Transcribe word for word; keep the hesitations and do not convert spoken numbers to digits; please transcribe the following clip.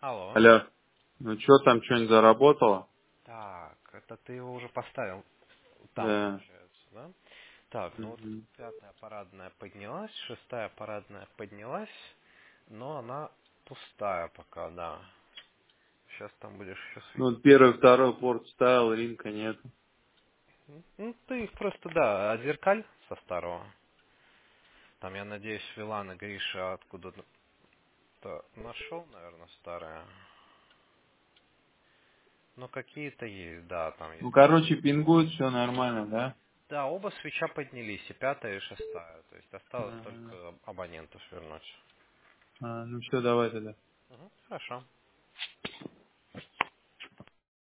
Алло. Алло. Ну что там, что-нибудь заработало? Так, это ты его уже поставил там, Да. получается, да? Так, ну вот Мгм. пятая парадная поднялась, шестая парадная поднялась, но она пустая пока, да. Сейчас там будешь еще Ну, видеть. вот первый, второй порт ставил, ринка нет. Ну, ты их просто, да, отзеркаль со старого. Там, я надеюсь, Вилана Гриша откуда-то нашел, наверное, старое. Ну, какие-то есть, да, там Ну, есть. короче, пингует, все нормально, да? Да, оба свеча поднялись, и пятая, и шестая. То есть осталось Ага. только абонентов вернуть. А, ну все, давай тогда. Мгм, хорошо.